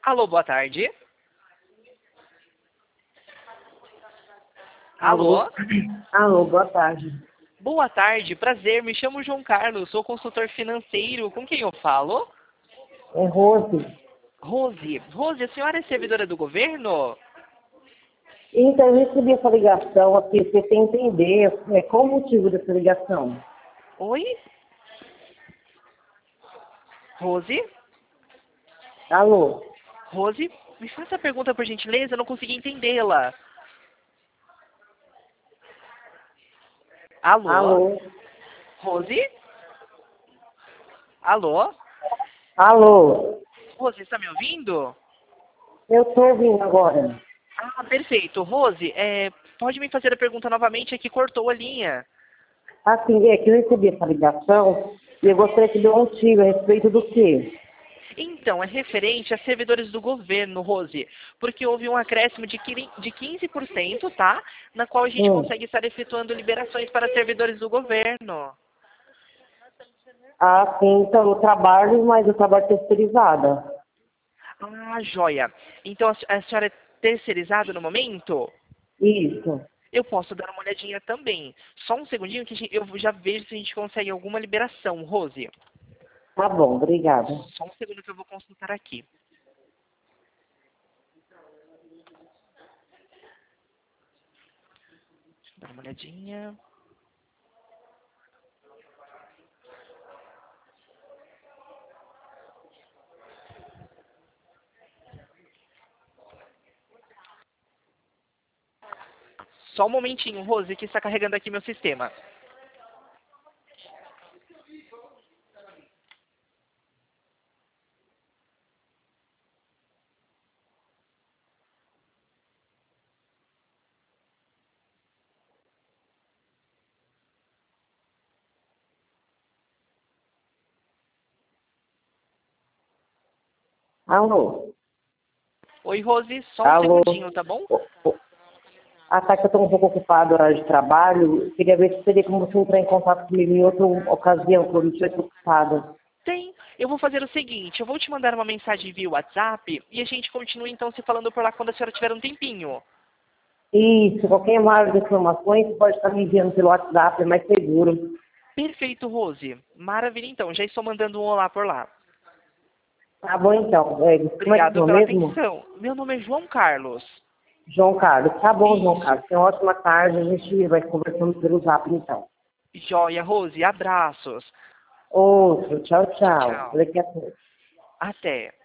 Alô, boa tarde. Alô? Alô? Alô, boa tarde. Boa tarde, prazer, me chamo João Carlos, sou consultor financeiro, com quem eu falo? É Rose. Rose, a senhora é servidora do governo? Então, eu recebi essa ligação aqui, você tem que entender qual o motivo dessa ligação. Oi? Rose? Alô? Rose, me faça a pergunta por gentileza, eu não consegui entendê-la. Alô? Alô? Rose? Alô? Alô? Rose, está me ouvindo? Eu estou ouvindo agora. Ah, perfeito. Rose, pode me fazer a pergunta novamente, é que cortou a linha. Assim, é que eu recebi essa ligação e eu gostaria que dê um tiro a respeito do quê? Então, é referente a servidores do governo, Rose, porque houve um acréscimo de 15%, tá? Na qual a gente Hum. consegue estar efetuando liberações para servidores do governo. Ah, sim, então eu trabalho, mas eu trabalho terceirizada. Ah, joia. Então, a senhora é terceirizada no momento? Isso. Eu posso dar uma olhadinha também. Só um segundinho que eu já vejo se a gente consegue alguma liberação, Rose. Tá bom, obrigada. Só um segundo que eu vou consultar aqui. Deixa eu dar uma olhadinha. Só um momentinho, Rose, que está carregando aqui meu sistema. Alô? Oi, Rose, só um Alô? segundinho, tá bom? Ah, tá, que eu estou um pouco ocupada na hora de trabalho. Queria ver se seria como você entrar em contato comigo em outra ocasião, quando eu estiver ocupada. Tem. Eu vou fazer o seguinte, eu vou te mandar uma mensagem via WhatsApp e a gente continua então se falando por lá quando a senhora tiver um tempinho. Isso, qualquer mais informações, você pode estar me enviando pelo WhatsApp, é mais seguro. Perfeito, Rose. Maravilha, então. Já estou mandando um olá por lá. Tá bom, então. Como é que Obrigado chama pela mesmo? atenção. Meu nome é João Carlos. João Carlos. Tá bom, João Isso. Carlos. Tenha uma ótima tarde. A gente vai conversando pelo Zap, então. Joia, Rose. Abraços. Outro. Tchau, Tchau, tchau. tchau. Daqui a pouco. Até.